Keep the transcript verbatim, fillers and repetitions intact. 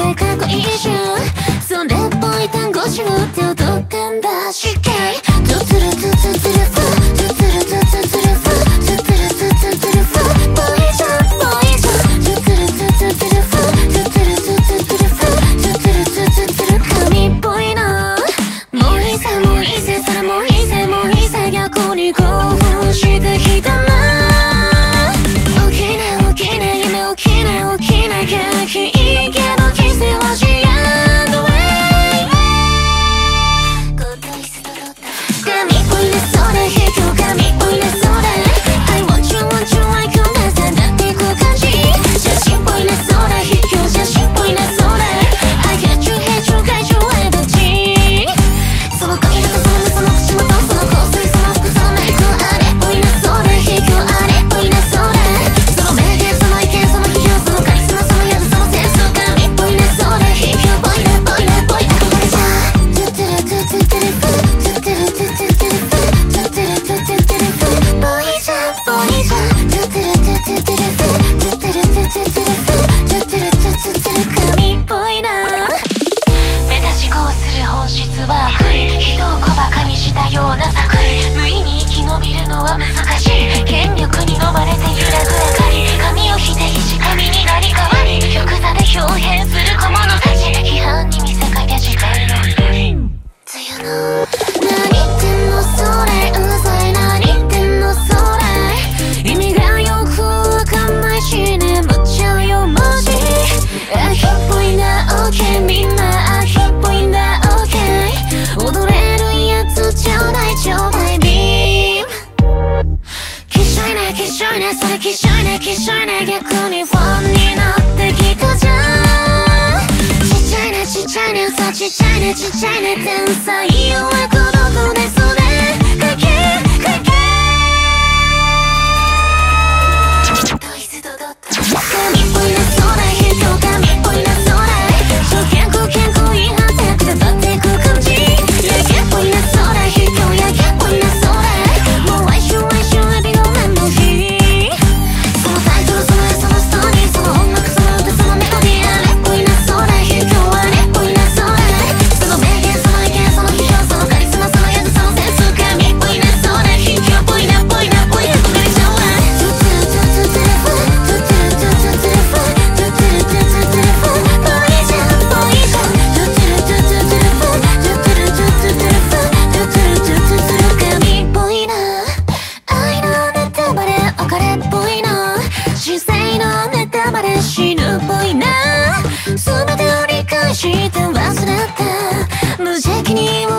らいかっこいいじゃん。それっぽい単語絞って踊ったんだ。しっかりトゥトゥルトゥトゥトゥルフトゥトゥルトゥトゥトゥルフトゥトゥルトゥトゥトゥルフボーイじゃんボーイじゃんトゥトゥルトゥトゥトゥルフトゥトゥルトゥトゥトゥルフトゥトゥルトゥトゥトゥル神っぽいな。もういいさもういいぜそれもういいぜもういいぜ逆に興奮してきたな。大きな大きな夢大きな大きな元気いいけどキスはしやんのウェイ神っぽいねそれ卑怯神っぽいねそれ I want you want you like you なさなってく感じ写真っぽいねそれ卑怯写真っぽいねそれ I hate you hate you hate you energy その髪型その目その口元その香水その服そのメイクあれっぽいねそれ卑怯あれっぽいねそれその名言その意見その批評そのカリスマその宿そのセンス神っぽいねそれ卑怯っぽいねっぽいねっぽい憧れじゃんトゥトゥルトゥトゥトゥルフトゥトゥルトゥトゥトゥルフトゥトゥルトゥトゥトゥルフボーイじゃんボーイじゃんトゥトゥルトゥトゥトゥルフトゥトゥルトゥトゥトゥルフトゥトゥルトゥトゥトゥル神っぽいな。目立ちこうする本質は悪意人を小馬鹿にしたような作為無意に生き延びるのは難しい権力に飲まれて揺らぐ明かり神を否定し神になり変わり玉座で表現する小物たち批判に見せかけ誓いの祈り梅雨の何言ってんのそれうるさい何言ってんのそれ意味がよくわかんないし眠っちゃうよマジ秋っぽいな OK みんな秋っぽいな OK 踊れるやつちょうだいちょうだいビームきっしょいねきっしょいねそれきっしょいねきっしょいね逆にファンになってきたじゃんちっちゃいねちっちゃいねさちっちゃいねちっちゃいね天才よは孤独でそれかけかけトイズドドット神っぽいねそれ卑怯神っぽいねそれ超健康健康違反性くだってく感じやけっぽいねそれ卑怯やけっぽいねそれもう哀愁哀愁エビのメモリーそのタイトルその絵そのストーリーその音楽その歌そのメロディーあれっぽいねそれ卑怯あれっぽいねそれその名言その意見その批評そのカリスマその宿そのセンス神っぽいねそれ卑怯っぽいねっぽいねっぽいね憧れちゃうわトゥトゥルトゥトゥトゥルフトゥトゥルトゥトゥトゥルフトゥトゥルトゥトゥトゥルフボーイじゃんボーイじゃんトゥトゥルトゥトゥトゥルフトゥトゥルトゥトゥトゥルフトゥトゥルトゥトゥトゥル神っぽいな愛のネタバレお金っぽいな人生のネタバレ死ぬっぽいな全てを理解して忘れた無邪気に